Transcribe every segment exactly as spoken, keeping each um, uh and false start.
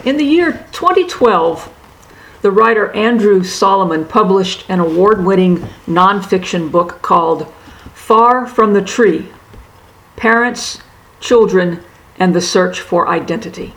In the year twenty twelve, the writer Andrew Solomon published an award-winning nonfiction book called Far from the Tree: Parents, Children, and the Search for Identity.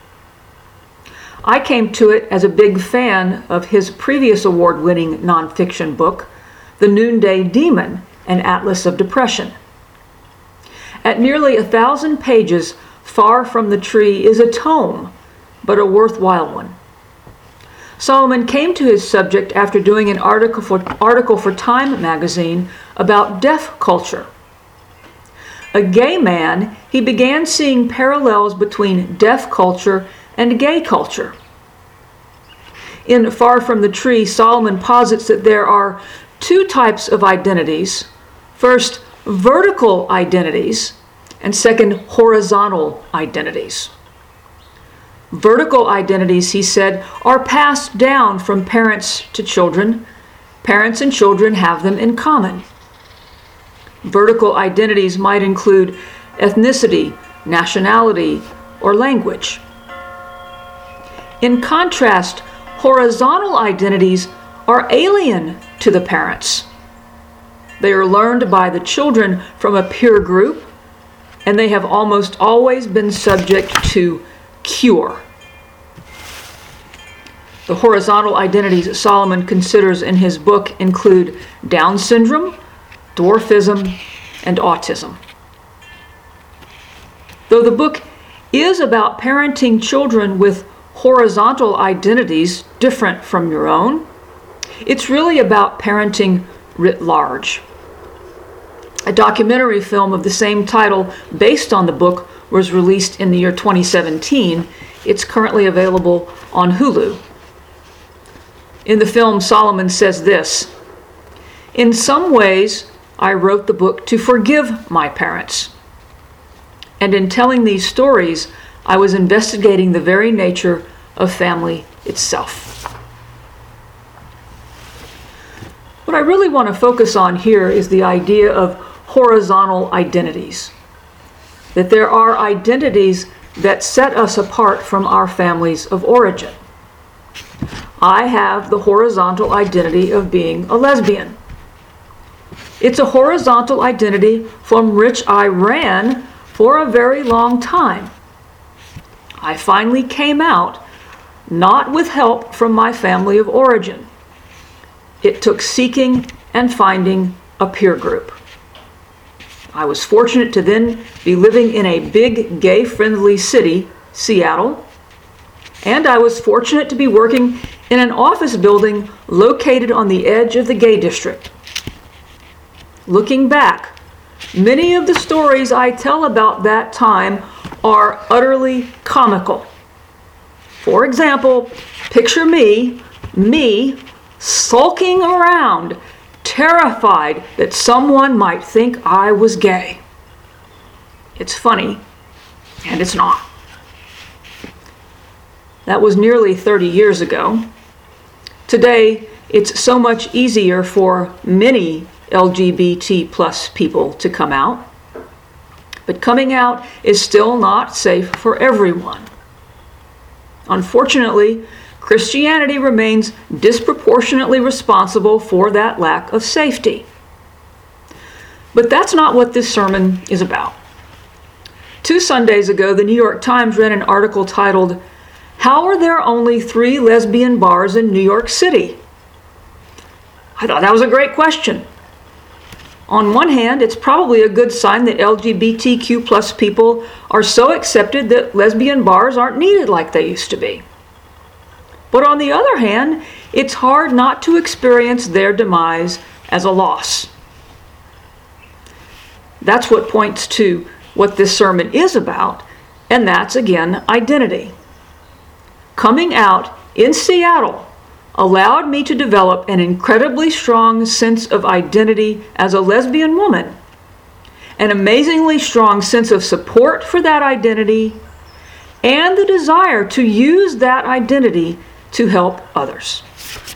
I came to it as a big fan of his previous award-winning nonfiction book, The Noonday Demon: An Atlas of Depression. At nearly a thousand pages, Far from the Tree is a tome, but a worthwhile one. Solomon came to his subject after doing an article for, article for Time magazine about deaf culture. A gay man, he began seeing parallels between deaf culture and gay culture. In Far from the Tree, Solomon posits that there are two types of identities. First, vertical identities, and second, horizontal identities. Vertical identities, he said, are passed down from parents to children. Parents and children have them in common. Vertical identities might include ethnicity, nationality, or language. In contrast, horizontal identities are alien to the parents. They are learned by the children from a peer group, and they have almost always been subject to cure. The horizontal identities Solomon considers in his book include Down syndrome, dwarfism, and autism. Though the book is about parenting children with horizontal identities different from your own, it's really about parenting writ large. A documentary film of the same title based on the book was released in the year twenty seventeen. It's currently available on Hulu. In the film, Solomon says this: "In some ways, I wrote the book to forgive my parents. And in telling these stories, I was investigating the very nature of family itself." What I really want to focus on here is the idea of horizontal identities. That there are identities that set us apart from our families of origin. I have the horizontal identity of being a lesbian. It's a horizontal identity from which I ran for a very long time. I finally came out, not with help from my family of origin. It took seeking and finding a peer group. I was fortunate to then be living in a big gay-friendly city, Seattle, and I was fortunate to be working in an office building located on the edge of the gay district. Looking back, many of the stories I tell about that time are utterly comical. For example, picture me, me, sulking around, terrified that someone might think I was gay. It's funny, and it's not. That was nearly thirty years ago. Today, it's so much easier for many L G B T plus people to come out, but coming out is still not safe for everyone. Unfortunately, Christianity remains disproportionately responsible for that lack of safety. But that's not what this sermon is about. Two Sundays ago, the New York Times ran an article titled, "How Are There Only Three Lesbian Bars in New York City?" I thought that was a great question. On one hand, it's probably a good sign that L G B T Q plus people are so accepted that lesbian bars aren't needed like they used to be. But on the other hand, it's hard not to experience their demise as a loss. That's what points to what this sermon is about, and that's, again, identity. Coming out in Seattle allowed me to develop an incredibly strong sense of identity as a lesbian woman, an amazingly strong sense of support for that identity, and the desire to use that identity to help others.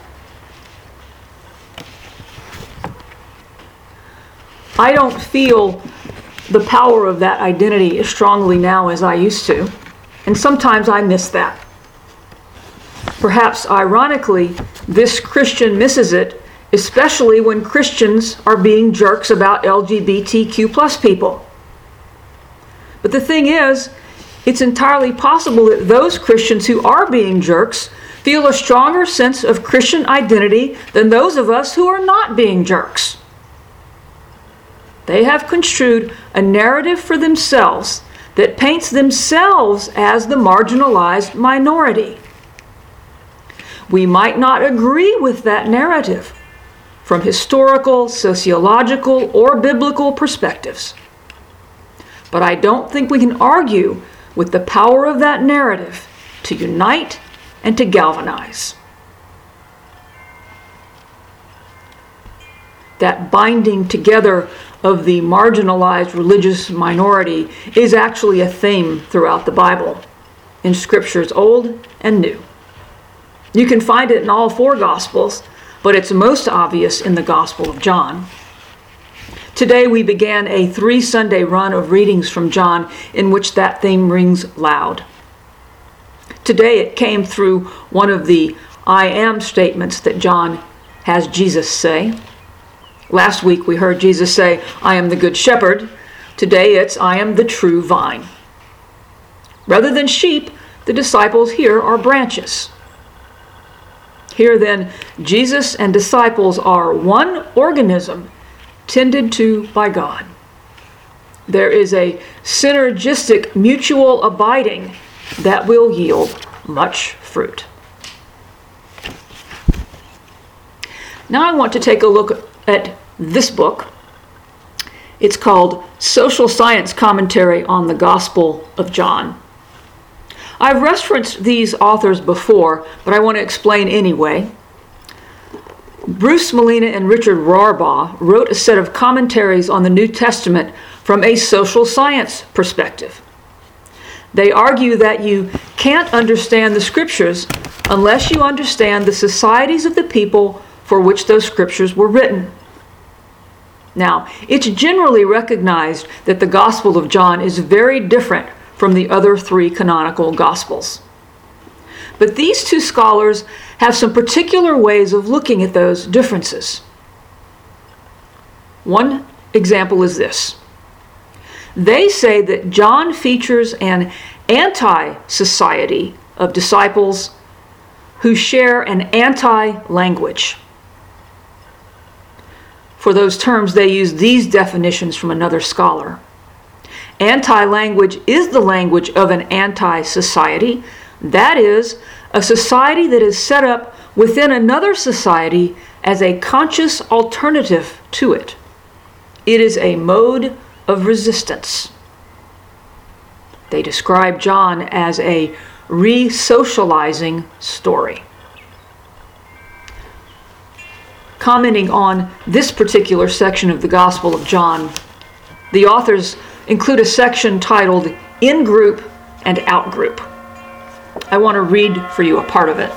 I don't feel the power of that identity as strongly now as I used to, and sometimes I miss that. Perhaps ironically, this Christian misses it, especially when Christians are being jerks about L G B T Q plus people. But the thing is, it's entirely possible that those Christians who are being jerks feel a stronger sense of Christian identity than those of us who are not being jerks. They have construed a narrative for themselves that paints themselves as the marginalized minority. We might not agree with that narrative from historical, sociological, or biblical perspectives. But I don't think we can argue with the power of that narrative to unite and to galvanize. That binding together of the marginalized religious minority is actually a theme throughout the Bible, in scriptures old and new. You can find it in all four Gospels, but it's most obvious in the Gospel of John. Today we began a three-Sunday run of readings from John in which that theme rings loud. Today it came through one of the I am statements that John has Jesus say. Last week we heard Jesus say, I am the good shepherd. Today it's, I am the true vine. Rather than sheep, the disciples here are branches. Here then, Jesus and disciples are one organism tended to by God. There is a synergistic mutual abiding that will yield much fruit. Now I want to take a look at this book. It's called Social Science Commentary on the Gospel of John. I've referenced these authors before, but I want to explain anyway. Bruce Molina and Richard Rohrbaugh wrote a set of commentaries on the New Testament from a social science perspective. They argue that you can't understand the scriptures unless you understand the societies of the people for which those scriptures were written. Now, it's generally recognized that the Gospel of John is very different from the other three canonical Gospels. But these two scholars have some particular ways of looking at those differences. One example is this. They say that John features an anti-society of disciples who share an anti-language. For those terms, they use these definitions from another scholar. Anti-language is the language of an anti-society. That is, a society that is set up within another society as a conscious alternative to it. It is a mode of resistance. They describe John as a re-socializing story. Commenting on this particular section of the Gospel of John, the authors include a section titled In-Group and Out-Group. I want to read for you a part of it.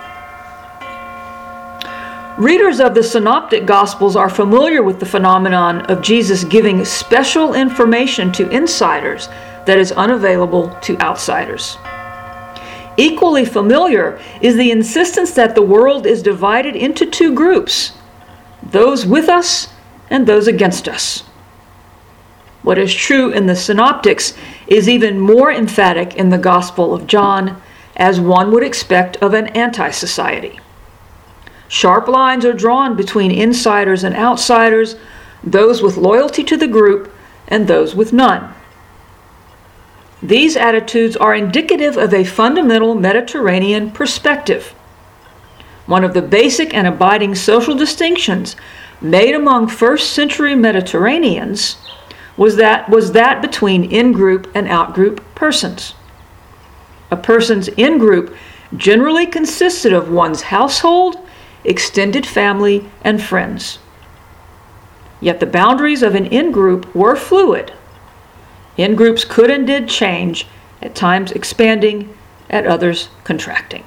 Readers of the Synoptic Gospels are familiar with the phenomenon of Jesus giving special information to insiders that is unavailable to outsiders. Equally familiar is the insistence that the world is divided into two groups, those with us and those against us. What is true in the Synoptics is even more emphatic in the Gospel of John, as one would expect of an anti-society. Sharp lines are drawn between insiders and outsiders, those with loyalty to the group and those with none. These attitudes are indicative of a fundamental Mediterranean perspective. One of the basic and abiding social distinctions made among first century Mediterraneans was that, was that between in-group and out-group persons. A person's in-group generally consisted of one's household, extended family, and friends. Yet the boundaries of an in-group were fluid. In-groups could and did change, at times expanding, at others contracting.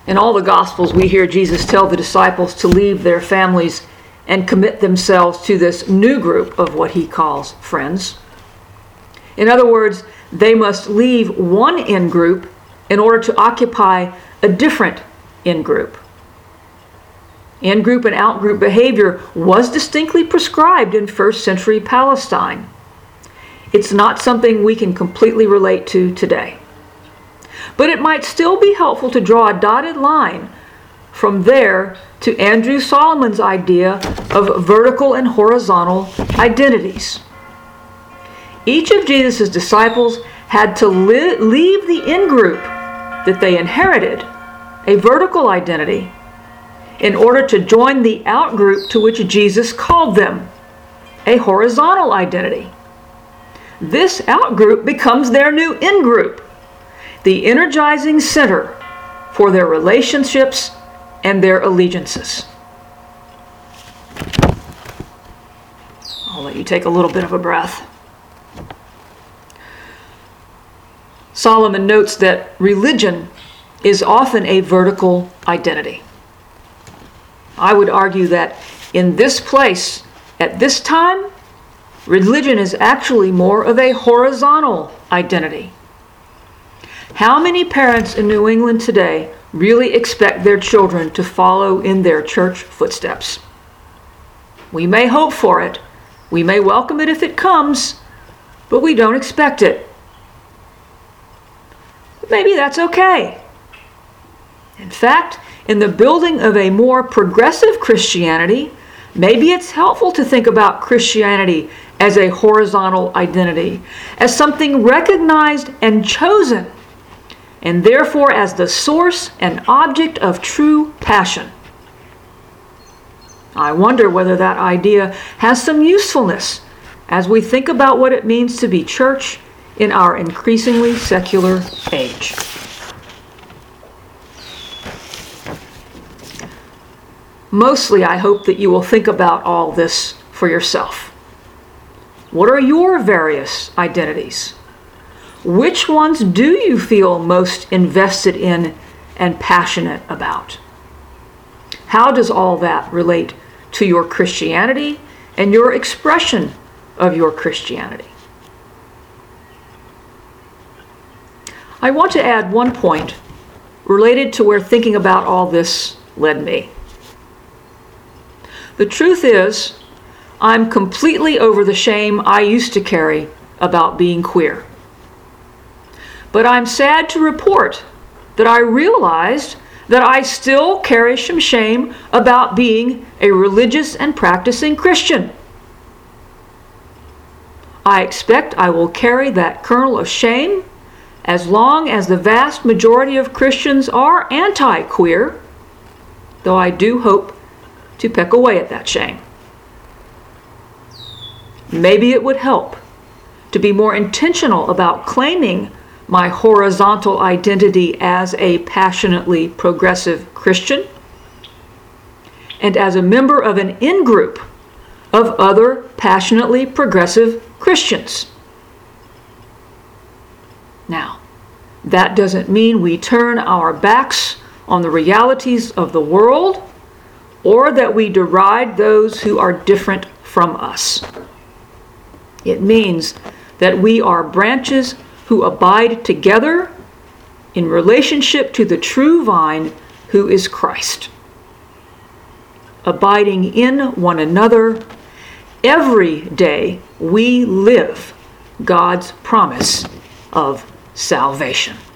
In all the Gospels, we hear Jesus tell the disciples to leave their families and commit themselves to this new group of what he calls friends. In other words, they must leave one in-group in order to occupy a different in-group. In-group and out-group behavior was distinctly prescribed in first century Palestine. It's not something we can completely relate to today. But it might still be helpful to draw a dotted line from there to Andrew Solomon's idea of vertical and horizontal identities. Each of Jesus' disciples had to li- leave the in-group that they inherited, a vertical identity, in order to join the out-group to which Jesus called them, a horizontal identity. This out-group becomes their new in-group, the energizing center for their relationships and their allegiances. I'll let you take a little bit of a breath. Solomon notes that religion is often a vertical identity. I would argue that in this place, at this time, religion is actually more of a horizontal identity. How many parents in New England today really expect their children to follow in their church footsteps? We may hope for it, we may welcome it if it comes, but we don't expect it. Maybe that's okay. In fact, in the building of a more progressive Christianity, maybe it's helpful to think about Christianity as a horizontal identity, as something recognized and chosen, and therefore as the source and object of true passion. I wonder whether that idea has some usefulness as we think about what it means to be church in our increasingly secular age. Mostly, I hope that you will think about all this for yourself. What are your various identities? Which ones do you feel most invested in and passionate about? How does all that relate to your Christianity and your expression of your Christianity? I want to add one point related to where thinking about all this led me. The truth is, I'm completely over the shame I used to carry about being queer. But I'm sad to report that I realized that I still carry some shame about being a religious and practicing Christian. I expect I will carry that kernel of shame as long as the vast majority of Christians are anti-queer, though I do hope to peck away at that shame. Maybe it would help to be more intentional about claiming my horizontal identity as a passionately progressive Christian and as a member of an in-group of other passionately progressive Christians. Now, that doesn't mean we turn our backs on the realities of the world or that we deride those who are different from us. It means that we are branches who abide together in relationship to the true vine, who is Christ. Abiding in one another, every day we live God's promise of salvation.